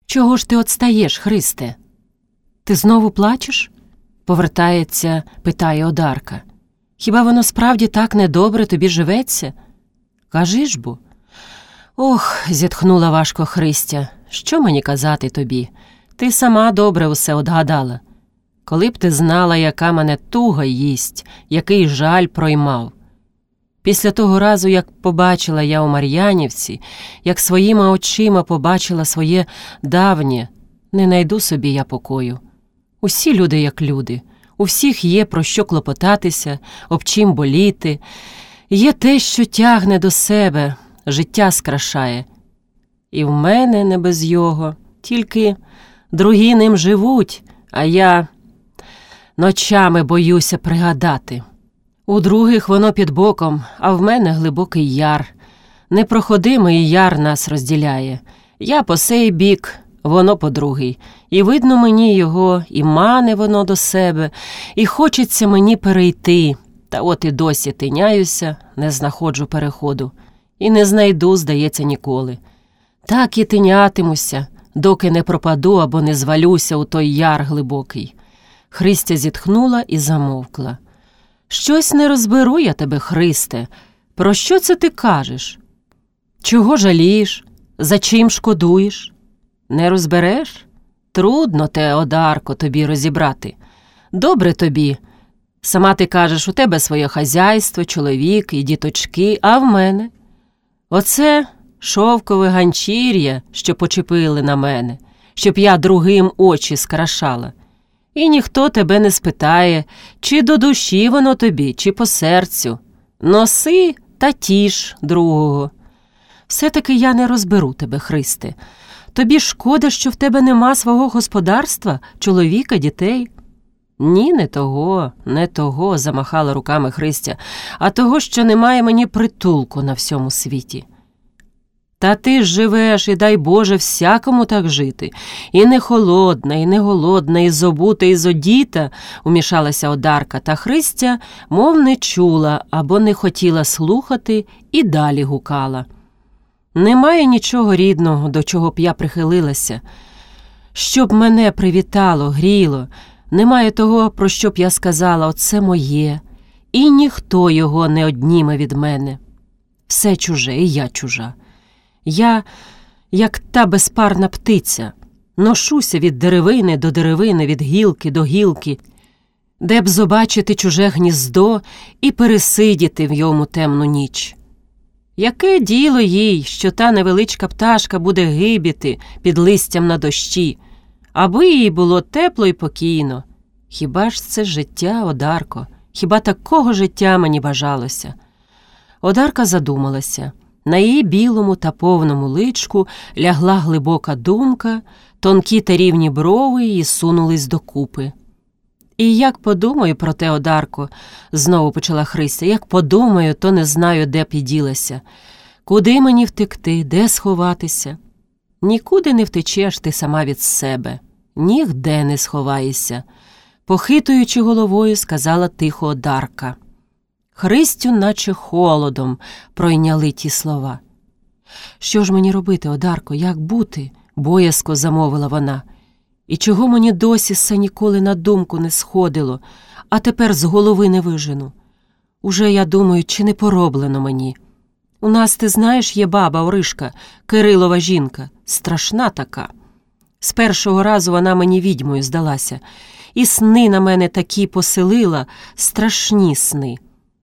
Чого ж ти отстаєш, Христе? Ти знову плачеш? Повертається, питає Одарка. Хіба воно справді так недобре тобі живеться? Кажи ж бо. Ох, зітхнула важко Христя, що мені казати тобі? Ти сама добре усе одгадала. Коли б ти знала, яка мене туга їсть, який жаль проймав. Після того разу, як побачила я у Мар'янівці, як своїми очима побачила своє давнє, не найду собі я покою. Усі люди як люди, у всіх є про що клопотатися, об чим боліти, є те, що тягне до себе, життя скрашає. І в мене не без його, тільки другі ним живуть, а я ночами боюся пригадати. У других воно під боком, а в мене глибокий яр. Непроходимий яр нас розділяє. Я по сей бік, воно по другий. І видно мені його, і мане воно до себе, і хочеться мені перейти. Та от і досі тиняюся, не знаходжу переходу. І не знайду, здається, ніколи. Так і тинятимуся, доки не пропаду або не звалюся у той яр глибокий. Христя зітхнула і замовкла. Щось не розберу я тебе, Христе. Про що це ти кажеш? Чого жалієш? За чим шкодуєш? Не розбереш? Трудно те, Одарко, тобі розібрати. Добре тобі. Сама ти кажеш, у тебе своє хазяйство, чоловік і діточки, а в мене? Оце шовкове ганчір'я, що почепили на мене, щоб я другим очі скрашала. І ніхто тебе не спитає, чи до душі воно тобі, чи по серцю. Носи та тіш другого. Все-таки я не розберу тебе, Христе. Тобі шкода, що в тебе нема свого господарства, чоловіка, дітей? Ні, не того, замахала руками Христя, а того, що немає мені притулку на всьому світі. Та ти ж живеш, і дай Боже всякому так жити. І не холодна, і не голодна, і зобута, і зодіта, умішалася Одарка, та Христя, мов не чула або не хотіла слухати, і далі гукала. Немає нічого рідного, до чого б я прихилилася. Щоб мене привітало, гріло, немає того, про що б я сказала, оце моє, і ніхто його не одніме від мене. Все чуже, і я чужа. Я, як та безпарна птиця, ношуся від деревини до деревини, від гілки до гілки, де б побачити чуже гніздо і пересидіти в йому темну ніч. Яке діло їй, що та невеличка пташка буде гибіти під листям на дощі, аби їй було тепло і покійно. Хіба ж це життя, Одарко? Хіба такого життя мені бажалося? Одарка задумалася. На її білому та повному личку лягла глибока думка, тонкі та рівні брови її сунулись докупи. І як подумаю про те, Одарко, знову почала Христя, як подумаю, то не знаю, де піділася. Куди мені втекти, де сховатися? Нікуди не втечеш ти сама від себе, нігде не сховаєшся, похитуючи головою, сказала тихо Одарка. Христю наче холодом пройняли ті слова. «Що ж мені робити, Одарко, як бути?» – боязко замовила вона. «І чого мені досі все ніколи на думку не сходило, а тепер з голови не вижену? Уже, я думаю, чи не пороблено мені? У нас, ти знаєш, є баба Оришка, Кирилова жінка, страшна така. З першого разу вона мені відьмою здалася, і сни на мене такі поселила, страшні сни.